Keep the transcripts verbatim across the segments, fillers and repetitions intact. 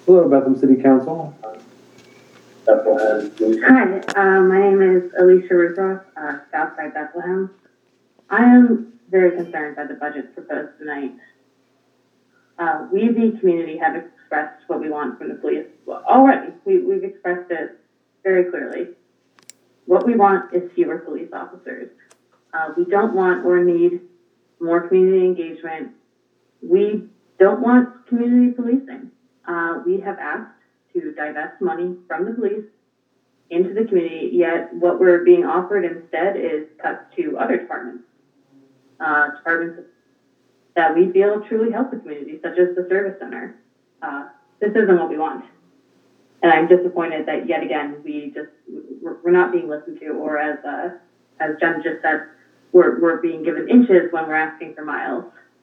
Hello, Bethlehem City Council. Hi, uh, my name is Alicia Rudroff, uh, Southside Bethlehem. I am very concerned by the budget proposed tonight. Uh, we, the community, have expressed what we want from the police. Well, already, we, we've expressed it very clearly. What we want is fewer police officers. Uh, we don't want or need more community engagement. We don't want community policing. Uh, we have asked to divest money from the police into the community, yet what we're being offered instead is cuts to other departments. Uh, departments that we feel truly help the community, such as the service center. Uh, this isn't what we want. And I'm disappointed that yet again, we just, we're, we're not being listened to, or as uh, as Jen just said, we're, we're being given inches when we're asking for miles.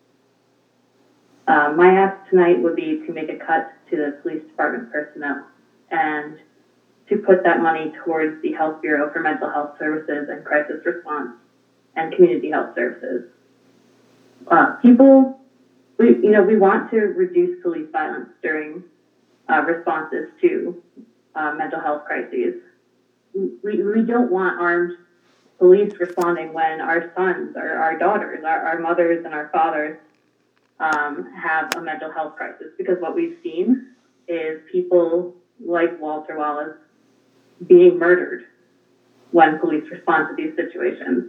Uh, my ask tonight would be to make a cut to the police department personnel and to put that money towards the Health Bureau for Mental Health Services and Crisis Response and Community Health Services. Uh, people, we, you know, we want to reduce police violence during uh, responses to uh, mental health crises. We, we don't want armed police responding when our sons or our daughters, our, our mothers and our fathers um, have a mental health crisis, because what we've seen is people like Walter Wallace being murdered when police respond to these situations.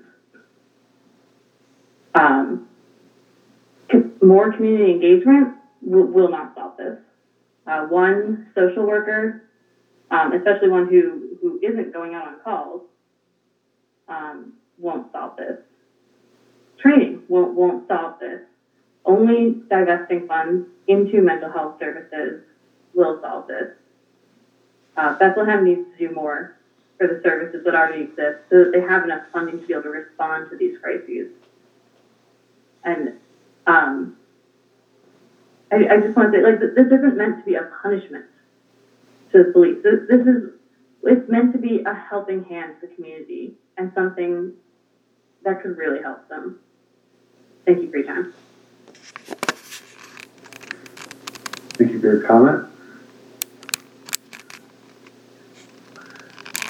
Um, more community engagement will, will not solve this. Uh, one social worker, um, especially one who, who isn't going out on calls, um, won't solve this. Training won't, won't solve this. Only divesting funds into mental health services will solve this. Uh, Bethlehem needs to do more for the services that already exist so that they have enough funding to be able to respond to these crises. And um, I, I just want to say, like, this isn't meant to be a punishment to the police. This, this is, it's meant to be a helping hand to the community and something that could really help them. Thank you for your time. Thank you for your comment.